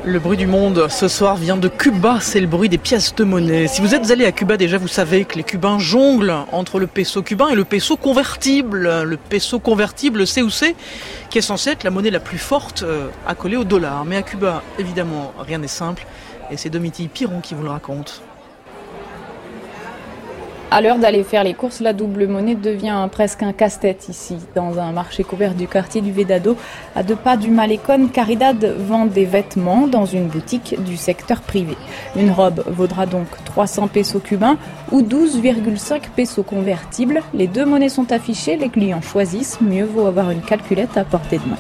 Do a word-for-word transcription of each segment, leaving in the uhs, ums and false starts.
Le bruit du monde ce soir vient de Cuba, c'est le bruit des pièces de monnaie. Si vous êtes allé à Cuba déjà, vous savez que les Cubains jonglent entre le peso cubain et le peso convertible. Le peso convertible, C ou C, qui est censé être la monnaie la plus forte accolée au dollar. Mais à Cuba, évidemment, rien n'est simple. Et c'est Domitille Piron qui vous le raconte. À l'heure d'aller faire les courses, la double monnaie devient presque un casse-tête ici. Dans un marché couvert du quartier du Vedado, à deux pas du Malecón, Caridad vend des vêtements dans une boutique du secteur privé. Une robe vaudra donc trois cents pesos cubains ou douze virgule cinq pesos convertibles. Les deux monnaies sont affichées, les clients choisissent. Mieux vaut avoir une calculette à portée de main.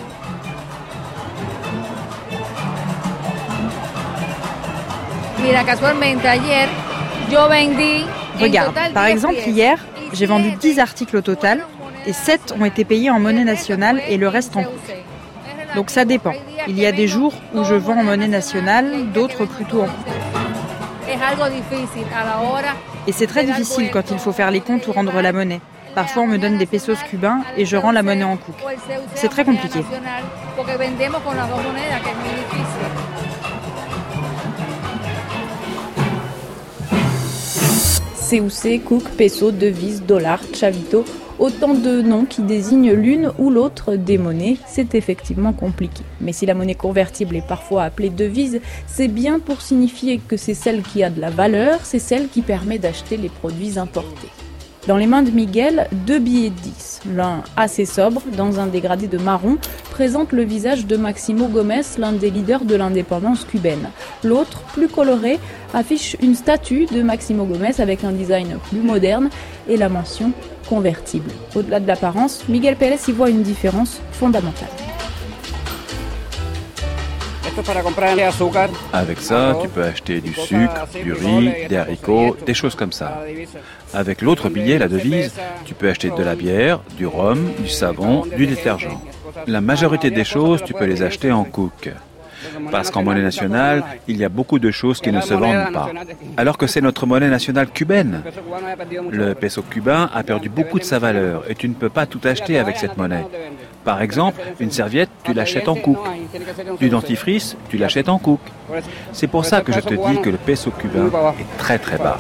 Mira, casualmente ayer yo vendí. Regarde, par exemple, hier, j'ai vendu dix articles au total et sept ont été payés en monnaie nationale et le reste en cook. Donc ça dépend. Il y a des jours où je vends en monnaie nationale, d'autres plutôt en cook. Et c'est très difficile quand il faut faire les comptes ou rendre la monnaie. Parfois, on me donne des pesos cubains et je rends la monnaie en cook. C'est très compliqué. C ou C, cook, peso, devise, dollar, chavito, autant de noms qui désignent l'une ou l'autre des monnaies. C'est effectivement compliqué. Mais si la monnaie convertible est parfois appelée devise, c'est bien pour signifier que c'est celle qui a de la valeur, c'est celle qui permet d'acheter les produits importés. Dans les mains de Miguel, deux billets de dix. L'un assez sobre, dans un dégradé de marron, présente le visage de Maximo Gómez, l'un des leaders de l'indépendance cubaine. L'autre, plus coloré, affiche une statue de Maximo Gómez avec un design plus moderne et la mention convertible. Au-delà de l'apparence, Miguel Pérez y voit une différence fondamentale. Avec ça, tu peux acheter du sucre, du riz, des haricots, des choses comme ça. Avec l'autre billet, la devise, tu peux acheter de la bière, du rhum, du savon, du détergent. La majorité des choses, tu peux les acheter en cook. Parce qu'en monnaie nationale, il y a beaucoup de choses qui ne se vendent pas. Alors que c'est notre monnaie nationale cubaine. Le peso cubain a perdu beaucoup de sa valeur et tu ne peux pas tout acheter avec cette monnaie. Par exemple, une serviette, tu l'achètes en cook. Du dentifrice, tu l'achètes en cook. C'est pour ça que je te dis que le peso cubain est très très bas.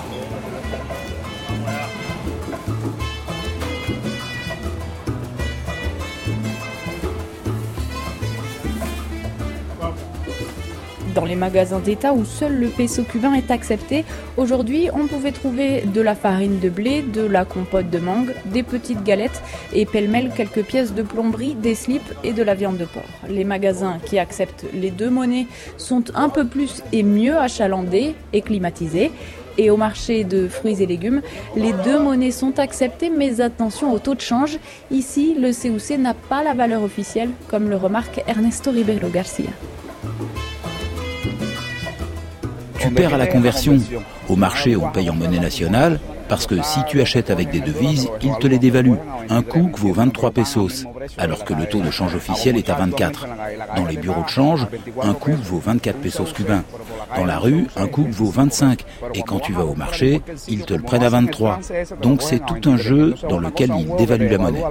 Dans les magasins d'État où seul le peso cubain est accepté, aujourd'hui, on pouvait trouver de la farine de blé, de la compote de mangue, des petites galettes et pêle-mêle quelques pièces de plomberie, des slips et de la viande de porc. Les magasins qui acceptent les deux monnaies sont un peu plus et mieux achalandés et climatisés. Et au marché de fruits et légumes, les deux monnaies sont acceptées, mais attention au taux de change. Ici, le C ou C n'a pas la valeur officielle, comme le remarque Ernesto Ribeiro Garcia. Tu perds à la conversion. Au marché, on paye en monnaie nationale, parce que si tu achètes avec des devises, ils te les dévaluent. Un cook vaut vingt-trois pesos, alors que le taux de change officiel est à vingt-quatre. Dans les bureaux de change, un cook vaut vingt-quatre pesos cubains. Dans la rue, un cook vaut vingt-cinq. Et quand tu vas au marché, ils te le prennent à vingt-trois. Donc c'est tout un jeu dans lequel ils dévaluent la monnaie.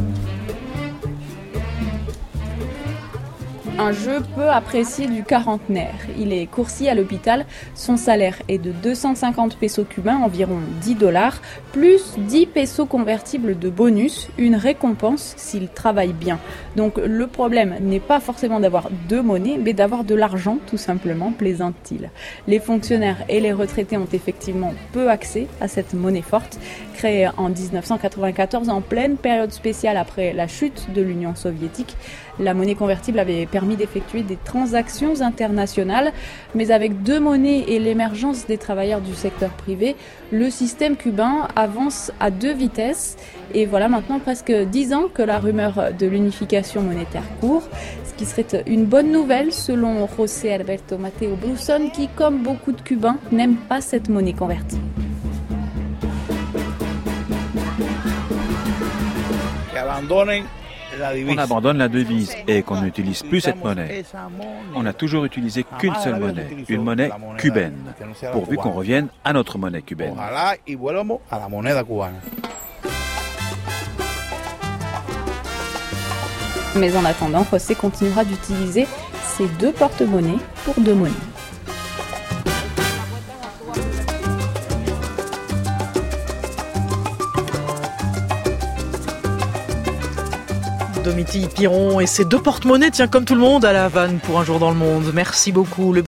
Un jeu peu apprécié du quarantenaire. Il est coursier à l'hôpital. Son salaire est de deux cent cinquante pesos cubains, environ dix dollars, plus dix pesos convertibles de bonus, une récompense s'il travaille bien. Donc le problème n'est pas forcément d'avoir deux monnaies, mais d'avoir de l'argent, tout simplement, plaisante-t-il. Les fonctionnaires et les retraités ont effectivement peu accès à cette monnaie forte. Créée en dix-neuf cent quatre-vingt-quatorze, en pleine période spéciale après la chute de l'Union soviétique, la monnaie convertible avait permis d'effectuer des transactions internationales, mais avec deux monnaies et l'émergence des travailleurs du secteur privé, le système cubain avance à deux vitesses. Et voilà maintenant presque dix ans que la rumeur de l'unification monétaire court, ce qui serait une bonne nouvelle selon José Alberto Mateo Brusson, qui, comme beaucoup de Cubains, n'aime pas cette monnaie convertie. On abandonne la devise et qu'on n'utilise plus cette monnaie. On n'a toujours utilisé qu'une seule monnaie, une monnaie cubaine, pourvu qu'on revienne à notre monnaie cubaine. Mais en attendant, José continuera d'utiliser ces deux porte-monnaies pour deux monnaies. Domitille Piron et ses deux porte-monnaies, tiens, comme tout le monde à La Havane pour Un jour dans le monde. Merci beaucoup. Le